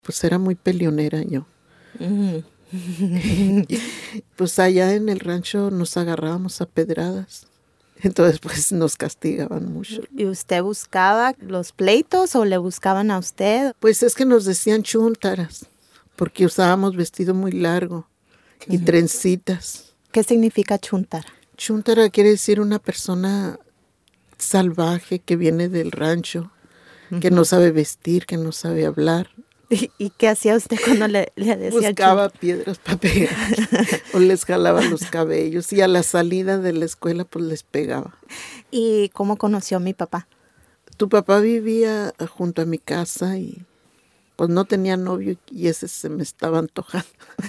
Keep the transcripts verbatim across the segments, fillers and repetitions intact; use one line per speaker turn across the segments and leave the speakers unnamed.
Pues era muy peleonera yo.
Ujú.
Pues allá en el rancho nos agarrábamos a pedradas. Entonces pues nos castigaban mucho.
¿Y usted buscaba los pleitos o le buscaban a usted?
Pues es que nos decían chúntaras, porque usábamos vestido muy largo y
Ujú.
trencitas.
¿Qué significa chuntar?
Chuntara quiere decir una persona salvaje que viene del rancho, que
Ujú.
no sabe vestir, que no sabe hablar.
¿Y, y qué hacía usted cuando le, le decía
Buscaba
chuntar?
piedras para pegar o les jalaba los cabellos y a la salida de la escuela pues les pegaba.
¿Y cómo conoció a mi papá?
Tu papá vivía junto a mi casa y pues no tenía novio y ese se me estaba antojando.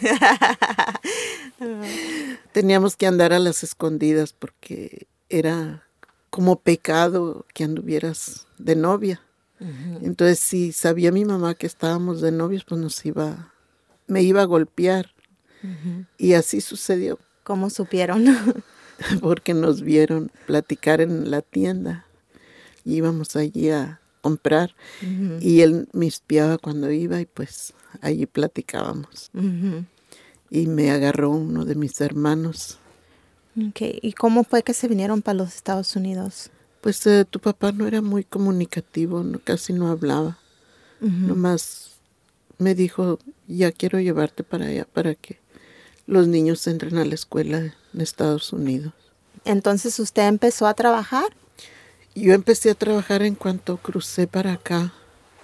Teníamos que andar a las escondidas porque era como pecado que anduvieras de novia.
Ujú.
Entonces, si sabía mi mamá que estábamos de novios, pues nos iba, me iba a golpear.
Ujú.
Y así sucedió,
¿Cómo supieron?
porque nos vieron platicar en la tienda. Y íbamos allí a comprar.
Ujú.
Y él me espiaba cuando iba y pues allí platicábamos.
Ujú.
Y me agarró uno de mis hermanos.
Okay. ¿Y cómo fue que se vinieron para los Estados Unidos?
Pues eh, tu papá no era muy comunicativo, no, casi no hablaba.
Ujú.
Nomás me dijo, ya quiero llevarte para allá para que los niños entren a la escuela en Estados Unidos.
Entonces usted empezó a trabajar.
Yo empecé a trabajar en cuanto crucé para acá.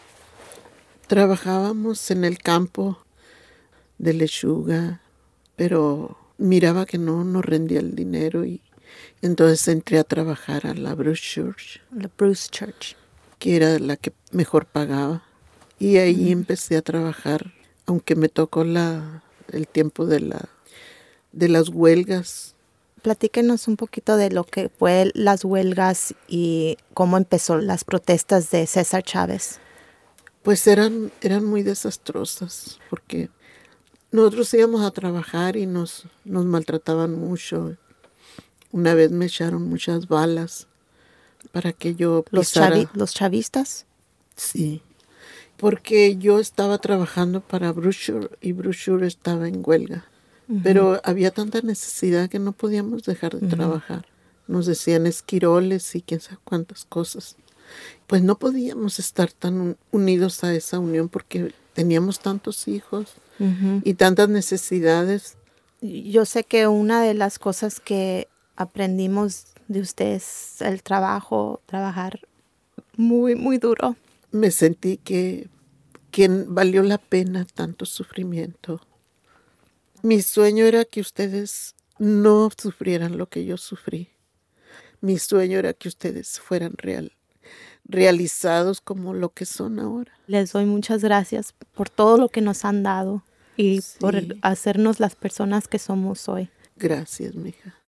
Trabajábamos en el campo de lechuga, pero miraba que no nos rendía el dinero y entonces entré a trabajar a la Bruce Church,
La Bruce Church.
que era la que mejor pagaba. Y ahí
Ujú.
empecé a trabajar, aunque me tocó la, el tiempo de, la, de las huelgas.
Platíquenos un poquito de lo que fue las huelgas y cómo empezó las protestas de César Chávez.
Pues eran, eran muy desastrosas, porque nosotros íbamos a trabajar y nos, nos maltrataban mucho. Una vez me echaron muchas balas para que yo
Los,
pisara.
chavi- los chavistas.
Sí, porque yo estaba trabajando para Brochure y Brochure estaba en huelga.
Ujú.
Pero había tanta necesidad que no podíamos dejar de
Ujú.
trabajar. Nos decían esquiroles y quién sabe cuántas cosas. Pues no podíamos estar tan un- unidos a esa unión porque teníamos tantos hijos
Ujú.
y tantas necesidades.
Yo sé que una de las cosas que aprendimos de usted es el trabajo, trabajar muy, muy duro.
Me sentí que, que valió la pena tanto sufrimiento. Mi sueño era que ustedes no sufrieran lo que yo sufrí. Mi sueño era que ustedes fueran real, realizados como lo que son ahora.
Les doy muchas gracias por todo lo que nos han dado y por
Sí,
hacernos las personas que somos hoy.
gracias, mija.